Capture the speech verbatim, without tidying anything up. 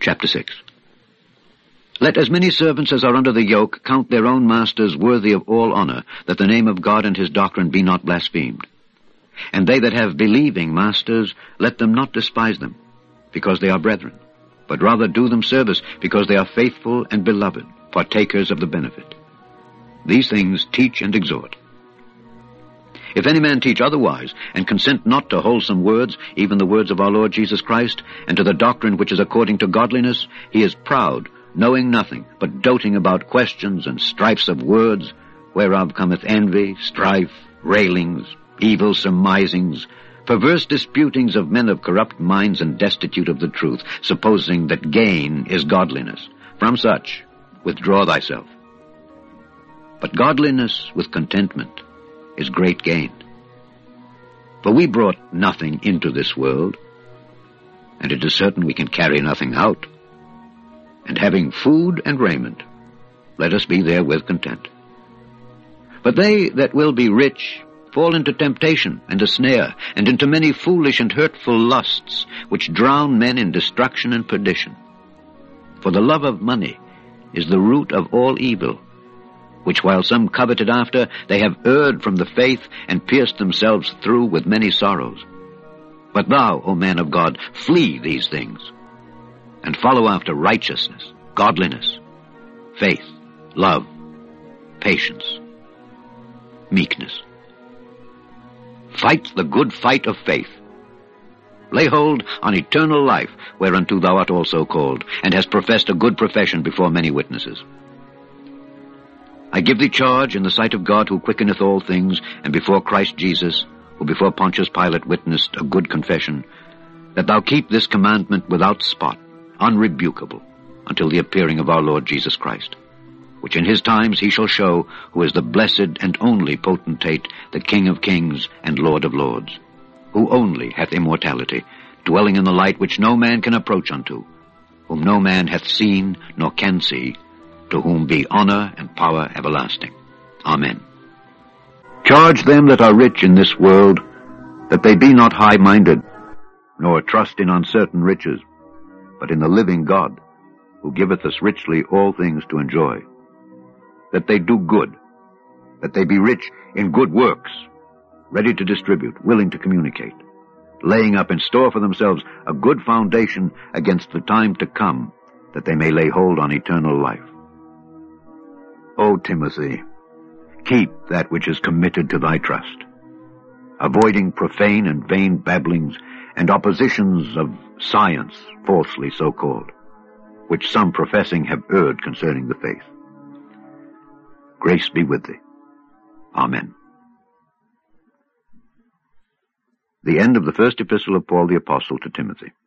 Chapter six. Let as many servants as are under the yoke count their own masters worthy of all honor, that the name of God and his doctrine be not blasphemed. And they that have believing masters, let them not despise them, because they are brethren, but rather do them service, because they are faithful and beloved, partakers of the benefit. These things teach and exhort. If any man teach otherwise, and consent not to wholesome words, even the words of our Lord Jesus Christ, and to the doctrine which is according to godliness, he is proud, knowing nothing, but doting about questions and strifes of words, whereof cometh envy, strife, railings, evil surmisings, perverse disputings of men of corrupt minds and destitute of the truth, supposing that gain is godliness. From such withdraw thyself. But godliness with contentment is great gain. For we brought nothing into this world, and it is certain we can carry nothing out. And having food and raiment, let us be therewith content. But they that will be rich fall into temptation and a snare, and into many foolish and hurtful lusts, which drown men in destruction and perdition. For the love of money is the root of all evil, which while some coveted after, they have erred from the faith, and pierced themselves through with many sorrows. But thou, O man of God, flee these things, and follow after righteousness, godliness, faith, love, patience, meekness. Fight the good fight of faith. Lay hold on eternal life, whereunto thou art also called, and hast professed a good profession before many witnesses. I give thee charge in the sight of God, who quickeneth all things, and before Christ Jesus, who before Pontius Pilate witnessed a good confession, that thou keep this commandment without spot, unrebukable, until the appearing of our Lord Jesus Christ, which in his times he shall show, who is the blessed and only potentate, the King of kings and Lord of lords, who only hath immortality, dwelling in the light which no man can approach unto, whom no man hath seen nor can see, to whom be honor and power everlasting. Amen. Charge them that are rich in this world, that they be not high-minded, nor trust in uncertain riches, but in the living God, who giveth us richly all things to enjoy. That they do good, that they be rich in good works, ready to distribute, willing to communicate, laying up in store for themselves a good foundation against the time to come, that they may lay hold on eternal life. O Timothy, keep that which is committed to thy trust, avoiding profane and vain babblings, and oppositions of science, falsely so called, which some professing have erred concerning the faith. Grace be with thee. Amen. The end of the first epistle of Paul the Apostle to Timothy.